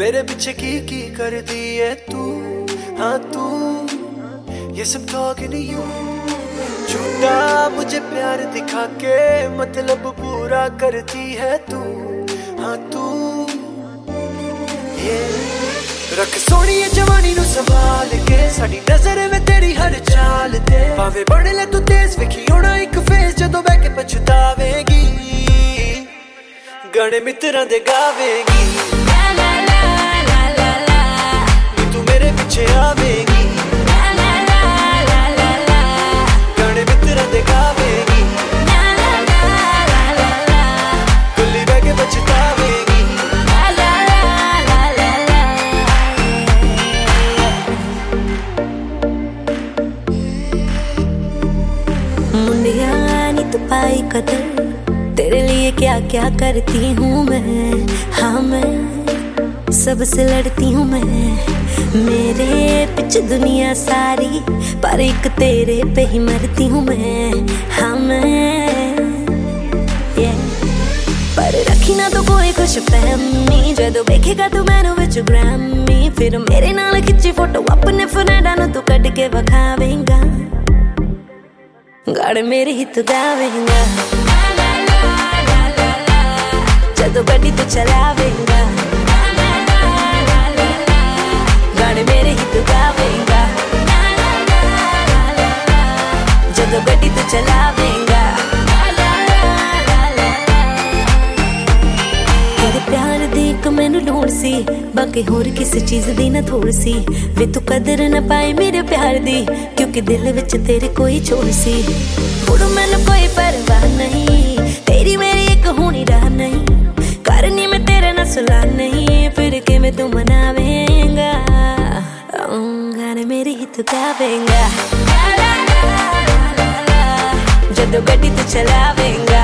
मेरे पीछे की कर दी है तू, हाँ तू, ये सब talking to you। झूठा मुझे प्यार दिखा के मतलब पूरा करती है तू, हाँ तू, रख सोनी जवानी नू संभाल के, साडी नजर में तेरी हर चाल ते, भावे बन ले तू तेज वेखी होना एक फेस जदों बह के पछतावेगी, गाने मित्रां दे गावेगी, तू मेरे पीछे आवेगी, गाने मित्रां दे गावेगी, कुल्ली बह के पछतावेगी। मुंडिया नी तू पाई कदर, तेरे लिए क्या क्या करती हूँ मैं, हाँ मैं सबसे लड़ती हूँ मैं, मेरे पीछे दुनिया सारी पर एक तेरे पे ही मरती हूँ मैं, हाँ मैं पर रखी ना तो कोई कुछ फहमी, जदों वेखेगा तू मैनू विच ग्रामी, फिर मेरे नाल खिच्ची फोटो अपने फ्रेंडां नू तू कढ के विखावेंगा, गाने मेरे ही तू गावेंगा, जदों गड्डी तू चलावेंगा, गाने मेरे ही तू गावेंगा, जदों गड्डी तू चलावेंगा। तेरे प्यार दी इक मैनू लोड़ सी, बाकी होर किसी चीज दी ना थोड़ सी, वे तू कदर ना पाए मेरे प्यार दी, क्योंकि दिल विच तेरे कोई छोड़ सी, हुण मैनू कोई परवाह नहीं, तेरी मेरी एक होनी राह नहीं, करनी मैं तेरे ना सुला नहीं, फिर के मैं तू मनावेंगा, गाने मेरे ही तू गावेंगा, जदों गड्डी तू चलावेंगा,